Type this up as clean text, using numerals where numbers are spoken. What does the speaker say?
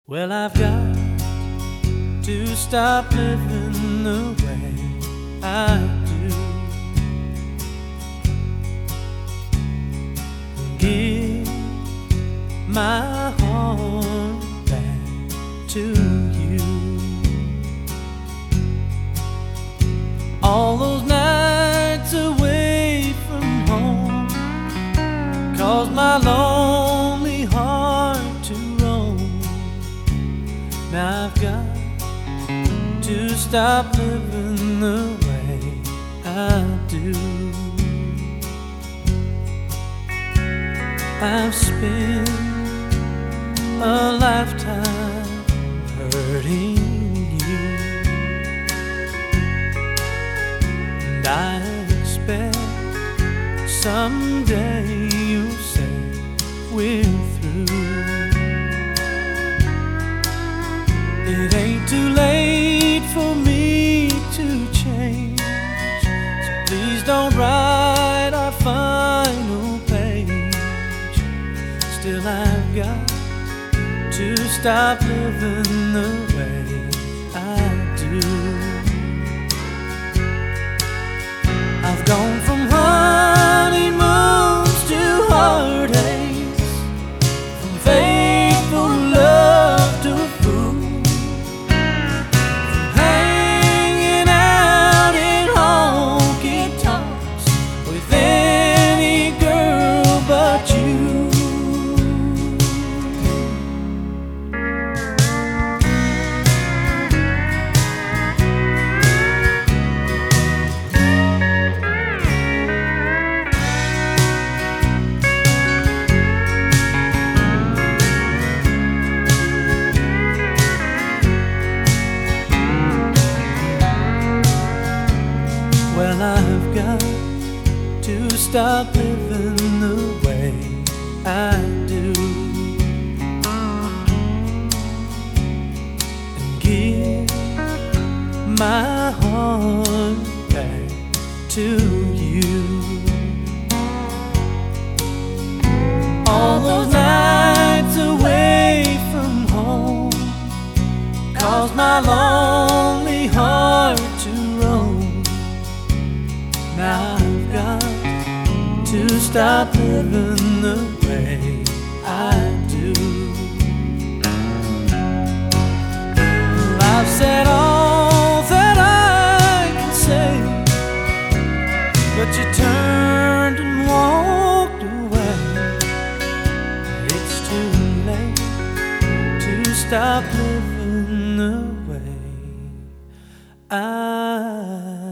Well, I've got to stop living the way I do. Give my heart back to you. All those nights away from home caused my lonely heart to roam. Now I've got to stop living the way I do. I've spent a lifetime hurting you, and I expect someday you'll say we're through. It ain't too late for me to change, so please don't write our final page. Still I've got to stop living the way I do. I've gone from honeymoons to heartaches, from faithful love to a fool, from hanging out in honky tonks with any girl but you. Well, I've got to stop living the way I do, and give my heart back to you. All those nights away from home caused my lonely heart to roam. Now I've got to stop living the way I do. Well, I've said all that I can say, but you turned and walked away. It's too late to stop living the way I